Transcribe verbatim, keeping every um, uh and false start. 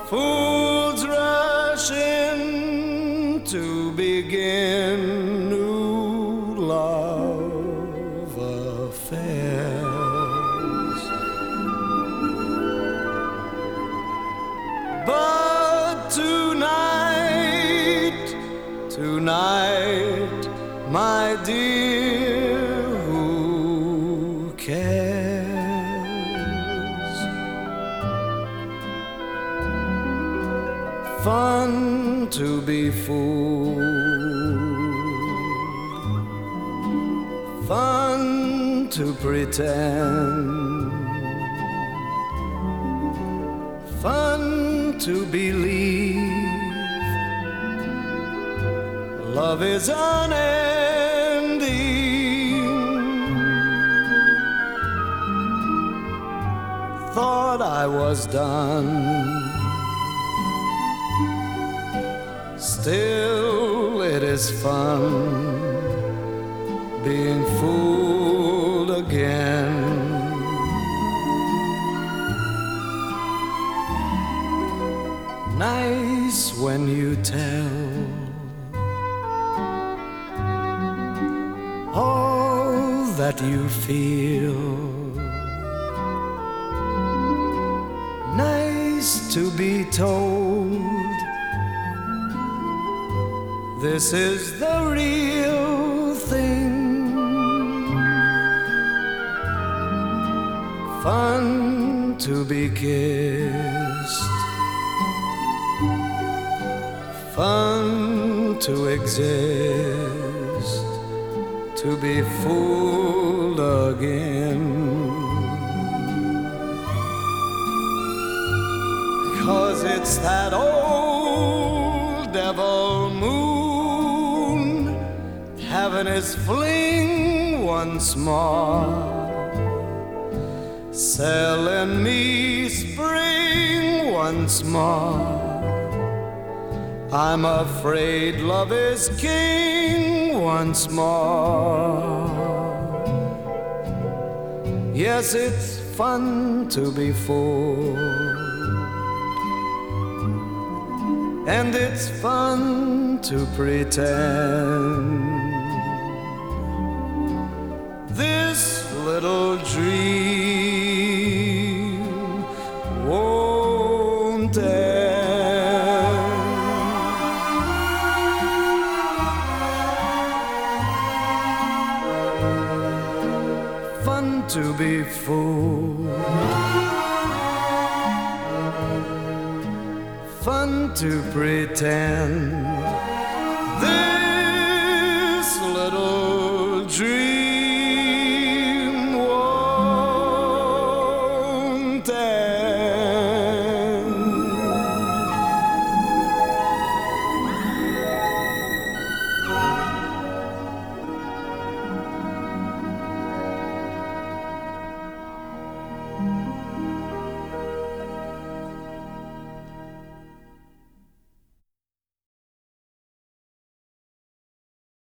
Fools rush in to begin new love affairs, but tonight, tonight, my dear, who cares? Fun to be fooled, fun to pretend, fun to believe love is unending. Thought I was done, still it is fun being fooled again. Nice when you tell all that you feel, nice to be told this is the real thing. Fun to be kissed, fun to exist, to be fooled again. 'Cause it's that old devil moon having his fling once more, selling me spring once more. I'm afraid love is king once more. Yes, it's fun to be fooled, and it's fun to pretend. This little dream won't end. Fun to be fooled, fun to pretend. This little dream